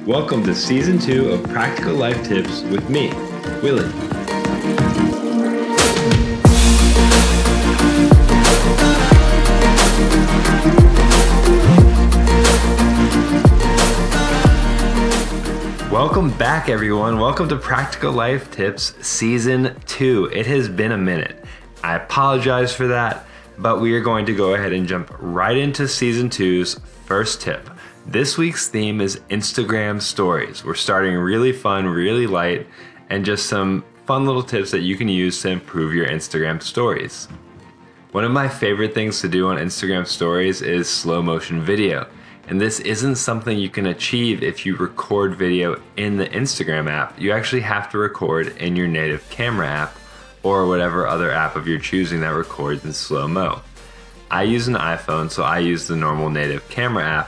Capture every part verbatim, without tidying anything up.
Welcome to Season two of Practical Life Tips with me, Willie. Welcome back, everyone. Welcome to Practical Life Tips Season two. It has been a minute. I apologize for that, but we are going to go ahead and jump right into Season two's first tip. This week's theme is Instagram stories. We're starting really fun, really light, and just some fun little tips that you can use to improve your Instagram stories. One of my favorite things to do on Instagram stories is slow motion video. And this isn't something you can achieve if you record video in the Instagram app. You actually have to record in your native camera app or whatever other app of your choosing that records in slow-mo. I use an iPhone, so I use the normal native camera app.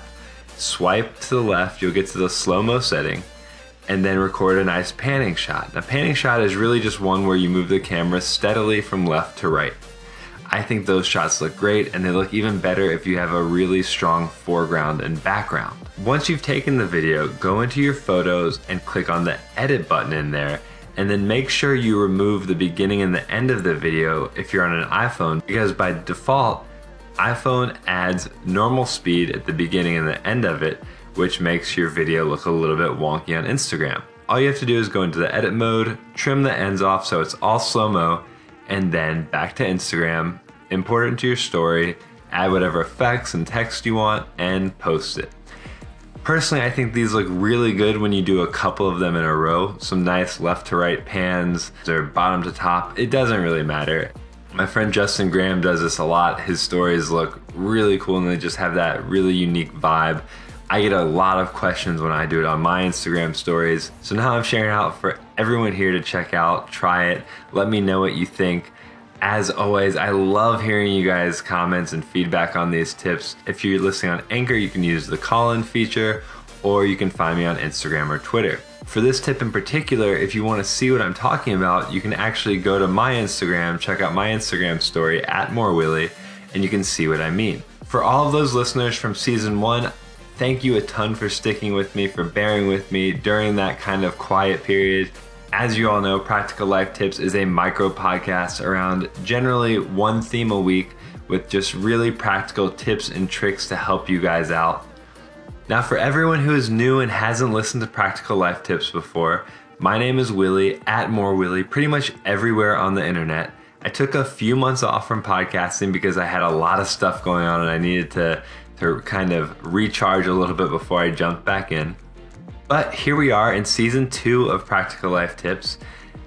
Swipe to the left, you'll get to the slow-mo setting, and then record a nice panning shot. A panning shot is really just one where you move the camera steadily from left to right. I think those shots look great, and they look even better if you have a really strong foreground and background. Once you've taken the video, go into your photos and click on the edit button in there, and then make sure you remove the beginning and the end of the video if you're on an iPhone, because by default, iPhone adds normal speed at the beginning and the end of it, which makes your video look a little bit wonky on Instagram. All you have to do is go into the edit mode, trim the ends off so it's all slow-mo, and then back to Instagram, import it into your story, add whatever effects and text you want, and post it. Personally, I think these look really good when you do a couple of them in a row. Some nice left to right pans or bottom to top. It doesn't really matter. My friend Justin Graham does this a lot. His stories look really cool and they just have that really unique vibe. I get a lot of questions when I do it on my Instagram stories. So now I'm sharing out for everyone here to check out, try it, let me know what you think. As always, I love hearing you guys' comments and feedback on these tips. If you're listening on Anchor, you can use the call-in feature, or you can find me on Instagram or Twitter. For this tip in particular, if you want to see what I'm talking about, you can actually go to my Instagram, check out my Instagram story, at morewilly, and you can see what I mean. For all of those listeners from season one, thank you a ton for sticking with me, for bearing with me during that kind of quiet period. As you all know, Practical Life Tips is a micro podcast around generally one theme a week with just really practical tips and tricks to help you guys out. Now, for everyone who is new and hasn't listened to Practical Life Tips before, my name is Willie, at morewilly, pretty much everywhere on the internet. I took a few months off from podcasting because I had a lot of stuff going on and I needed to, to kind of recharge a little bit before I jumped back in. But here we are in season two of Practical Life Tips.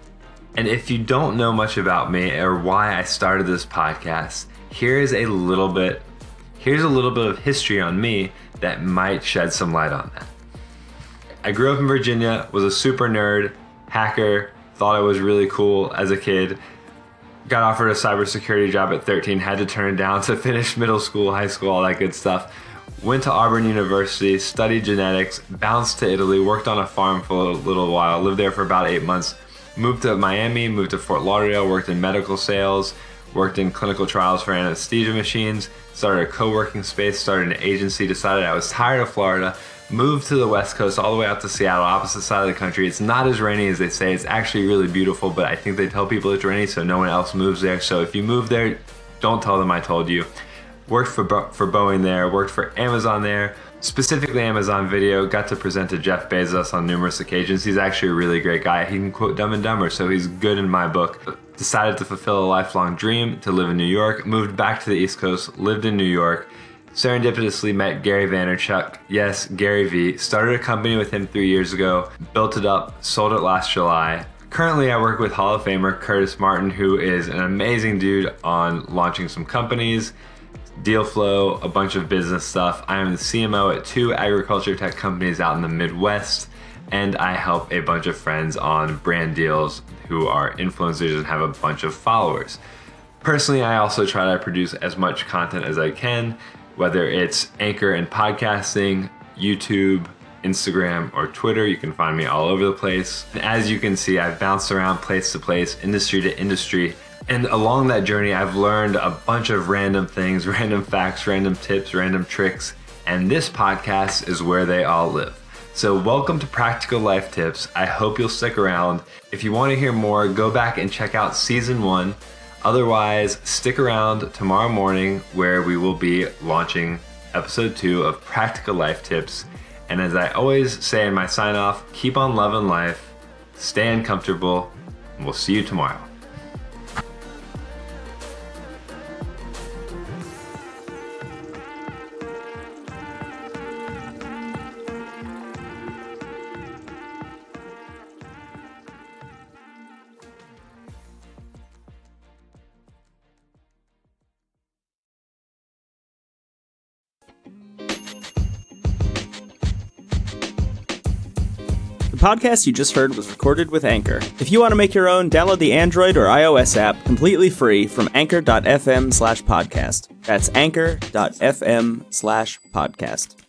And if you don't know much about me or why I started this podcast, here is a little bit, here's a little bit of history on me that might shed some light on that. I grew up in Virginia, was a super nerd, hacker, thought I was really cool as a kid, got offered a cybersecurity job at thirteen, had to turn it down to finish middle school, high school, all that good stuff. Went to Auburn University, studied genetics, bounced to Italy, worked on a farm for a little while, lived there for about eight months, moved to Miami, moved to Fort Lauderdale, worked in medical sales, worked in clinical trials for anesthesia machines, started a co-working space, started an agency, decided I was tired of Florida, moved to the West Coast all the way out to Seattle, opposite side of the country. It's not as rainy as they say. It's actually really beautiful, but I think they tell people it's rainy so no one else moves there. So if you move there, don't tell them I told you. Worked for, Bo- for Boeing there, worked for Amazon there, specifically Amazon Video, got to present to Jeff Bezos on numerous occasions. He's actually a really great guy. He can quote Dumb and Dumber, so he's good in my book. Decided to fulfill a lifelong dream to live in New York, moved back to the East Coast, lived in New York, serendipitously met Gary Vaynerchuk, yes, Gary V, started a company with him three years ago, built it up, sold it last July. Currently, I work with Hall of Famer Curtis Martin, who is an amazing dude on launching some companies, deal flow, a bunch of business stuff. I am the C M O at two agriculture tech companies out in the Midwest, and I help a bunch of friends on brand deals who are influencers and have a bunch of followers. Personally, I also try to produce as much content as I can, whether it's Anchor and podcasting, YouTube, Instagram, or Twitter. You can find me all over the place. And as you can see, I've bounced around place to place, industry to industry, And along that journey, I've learned a bunch of random things, random facts, random tips, random tricks, and this podcast is where they all live. So welcome to Practical Life Tips. I hope you'll stick around. If you want to hear more, go back and check out season one. Otherwise, stick around tomorrow morning where we will be launching episode two of Practical Life Tips. And as I always say in my sign off, keep on loving life, stay uncomfortable, and we'll see you tomorrow. The podcast you just heard was recorded with Anchor. If you want to make your own, download the Android or iOS app completely free from anchor.fm slash podcast. That's anchor.fm slash podcast.